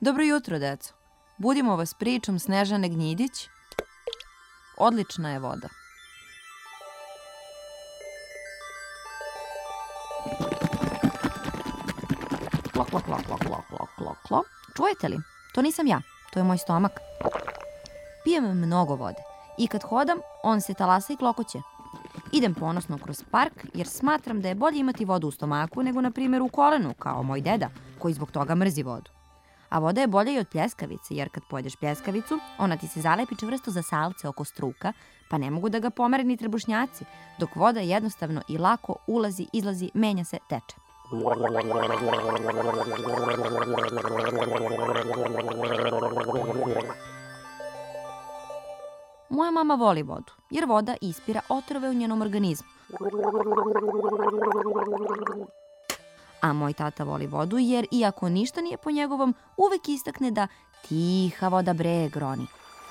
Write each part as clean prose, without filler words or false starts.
Dobro jutro, deco. Budimo vas pričom Snežane Gnjidić. Odlična je voda. Klok, klok, klok, klok, klok, klok, klok. Čujete li? To nisam ja, to je moj stomak. Pijem mnogo vode i kad hodam, on se talasa i klokoće. Idem ponosno kroz park jer smatram da je bolje imati vodu u stomaku nego, na primjer, u kolenu, kao moj deda, koji zbog toga mrzi vodu. A voda je bolja i od pljeskavice, jer kad pojedeš pljeskavicu, ona ti se zalepi čvrsto za salce oko struka, pa ne mogu da ga pomere ni trebušnjaci, dok voda jednostavno i lako ulazi, izlazi, menja se, teče. Moja mama voli vodu, jer voda ispira otrove u njenom organizmu. A moj tata voli vodu jer, iako ništa nije po njegovom, uvek istakne da tiha voda bre groni.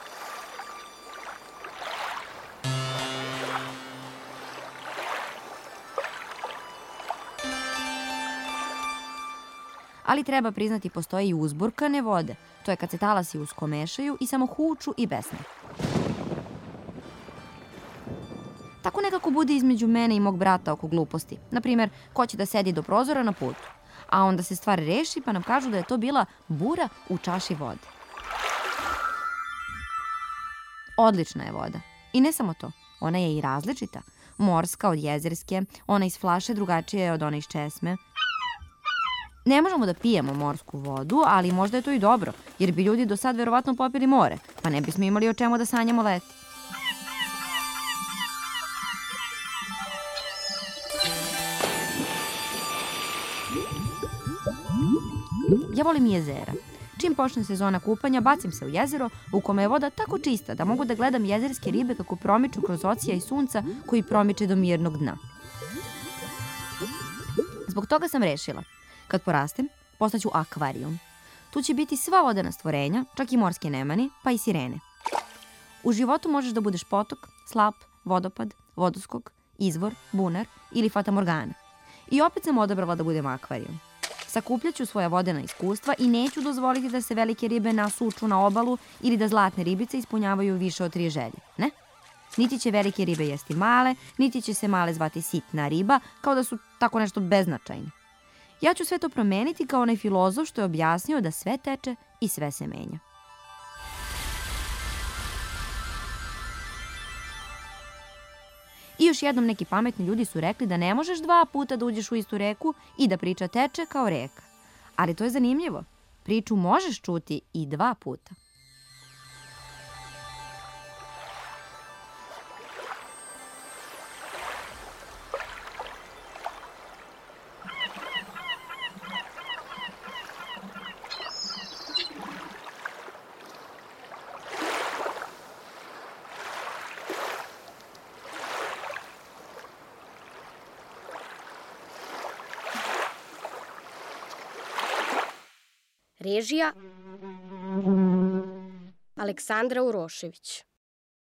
Ali treba priznati, postoje i uzburkane vode. To je kad se talasi uskomešaju i samo huču i besne. Tako nekako bude između mene i mog brata oko gluposti. Naprimjer, ko će da sedi do prozora na putu. A onda se stvar reši pa nam kažu da je to bila bura u čaši vode. Odlična je voda. I ne samo to, ona je i različita. Morska od jezerske, ona iz flaše drugačija je od one iz česme. Ne možemo da pijemo morsku vodu, ali možda je to i dobro, jer bi ljudi do sad verovatno popili more, pa ne bismo imali o čemu da sanjamo leti. Ja volim jezera. Čim počne sezona kupanja, bacim se u jezero u kome je voda tako čista da mogu da gledam jezerske ribe kako promiču kroz ocija i sunca koji promiče do mirnog dna. Zbog toga sam rešila, kad porastem, postaću akvarijum. Tu će biti sva vodena stvorenja, čak i morske nemani, pa i sirene. U životu možeš da budeš potok, slap, vodopad, vodoskok, izvor, bunar ili fatamorgana. I opet sam odabrala da budem akvarijum. Sakupljaću svoja vodena iskustva i neću dozvoliti da se velike ribe nasuču na obalu ili da zlatne ribice ispunjavaju više od 3 želje, ne? Niti će velike ribe jesti male, niti će se male zvati sitna riba, kao da su tako nešto beznačajni. Ja ću sve to promeniti kao onaj filozof što je objasnio da sve teče i sve se menja. I još jednom neki pametni ljudi su rekli da ne možeš 2 puta da uđeš u istu reku i da priča teče kao reka. Ali to je zanimljivo. Priču možeš čuti i 2 puta. Režija Aleksandra Urošević.